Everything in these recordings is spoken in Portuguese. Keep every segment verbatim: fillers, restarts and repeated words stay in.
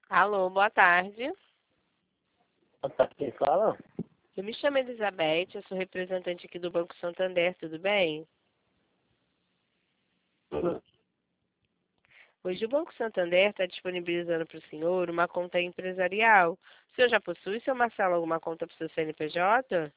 Alô, boa tarde. Tá, quem fala? Eu me chamo Elizabeth, eu sou representante aqui do Banco Santander, tudo bem? Hoje o Banco Santander está disponibilizando para o senhor uma conta empresarial. O senhor já possui, seu Marcelo, alguma conta para o seu C N P J?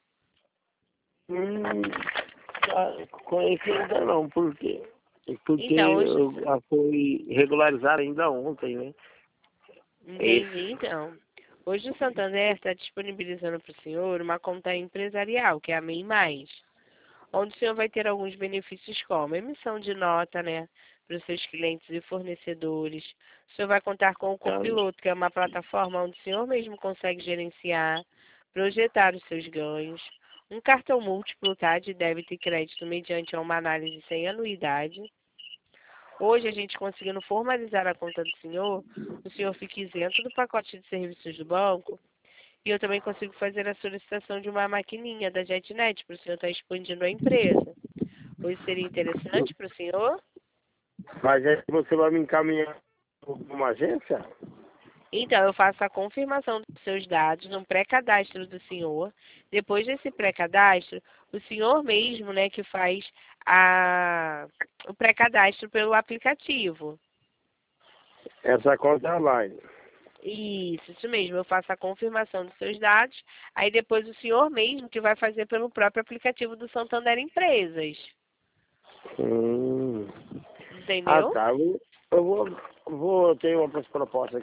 Hum, tá, conheci ainda não, por quê? Porque Então, hoje... eu já foi regularizado ainda ontem, né? Entendi, Esse. então. Hoje o Santander está disponibilizando para o senhor uma conta empresarial, que é a MEI Mais, onde o senhor vai ter alguns benefícios como emissão de nota, né, para os seus clientes e fornecedores. O senhor vai contar com o Ah, Copiloto, que é uma plataforma onde o senhor mesmo consegue gerenciar, projetar os seus ganhos. Um cartão múltiplo, tá, de débito e crédito mediante uma análise sem anuidade. Hoje, a gente conseguindo formalizar a conta do senhor, o senhor fica isento do pacote de serviços do banco e eu também consigo fazer a solicitação de uma maquininha da JetNet para o senhor estar expandindo a empresa. Hoje seria interessante para o senhor? mas é que você vai me encaminhar para uma agência? Então, eu faço a confirmação dos seus dados no pré-cadastro do senhor. Depois desse pré-cadastro, o senhor mesmo, né, que faz a, o pré-cadastro pelo aplicativo. Essa conta é online. Isso, isso mesmo. Eu faço a confirmação dos seus dados. Aí depois o senhor mesmo que vai fazer pelo próprio aplicativo do Santander Empresas. Hum. Ah, Entendeu? tá. Eu eu vou, vou ter outras propostas